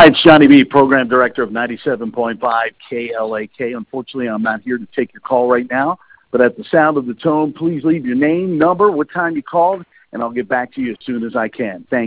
Hi, it's Johnny B., Program Director of 97.5 KLAK. Unfortunately, I'm not here to take your call right now, but at the sound of the tone, please leave your name, number, what time you called, and I'll get back to you as soon as I can. Thank you.